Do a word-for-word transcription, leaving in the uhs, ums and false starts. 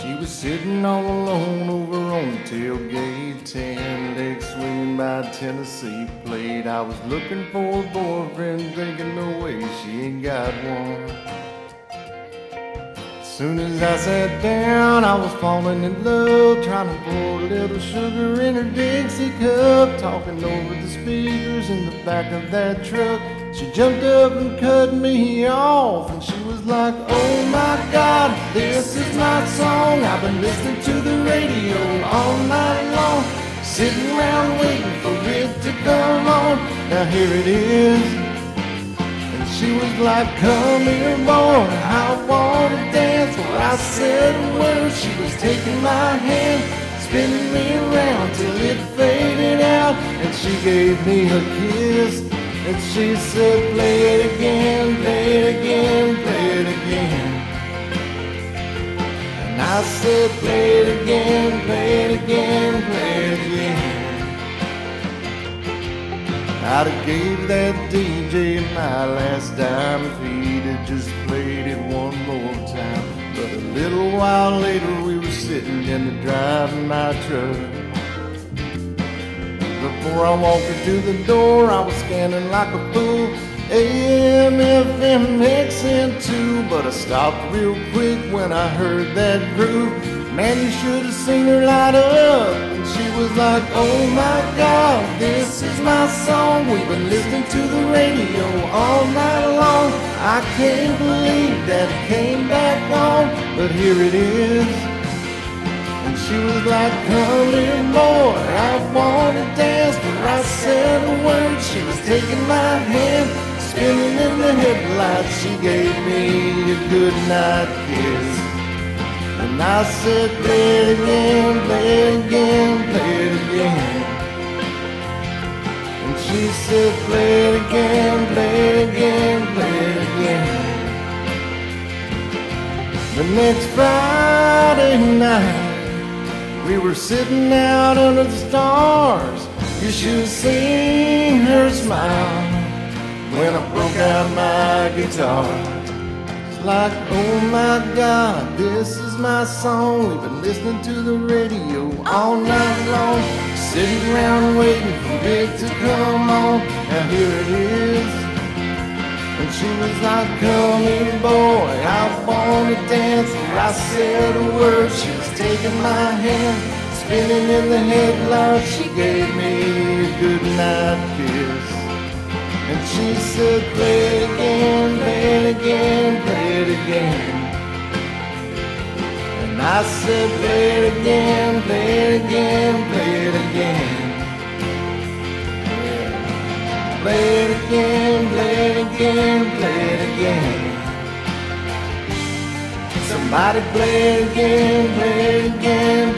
She was sitting all alone over on the tailgate, ten legs swinging by Tennessee plate. I was looking for a boyfriend, thinking no way she ain't got one. As soon as I sat down, I was falling in love, trying to pour a little sugar in her Dixie cup, talking over the speakers in the back of that truck. She jumped up and cut me off, and she was like, oh my God, this is my song. I've been listening to the radio all night long, sitting around waiting for it to come on. Now here it is. And she was like, come here, boy, I want to dance. Well, I said a word. She was taking my hand, spinning me around till it faded out, and she gave me a kiss. And she said, play it again, play it again, play it again. And I said, play it again, play it again, play it again. I'd have gave that D J my last dime if he'd have just played it one more time. But a little while later we were sitting in the drive of my truck. Before I walked her to the door, I was scanning like a fool, A M, F M, X M two. But I stopped real quick when I heard that groove. Man, you should have seen her light up. And she was like, oh my God, this is my song. We've been listening to the radio all night long. I can't believe that it came back on, but here it is. And she was like, come here, boy, I want to dance. But I said a word. She was taking my hand, spinning in the headlights. She gave me a good night kiss. And I said, play it again, play it again, play it again. And she said, play it again, play it again, play it again. The next Friday night, we were sitting out under the stars. You should have seen her smile when I broke out my guitar. It's like, oh my God, this is my song. We've been listening to the radio all night long, sitting around waiting for it to come on. Now here it is. And she was like, come here, boy, I want to dance. I said a word. She was taking my hand, spinning in the headlights. She gave me a good night kiss. And she said, play it again, play it again, play it again. And I said, play it again, play it again, play it again. Play it again, play it again, play it again. Somebody play it again, play it again,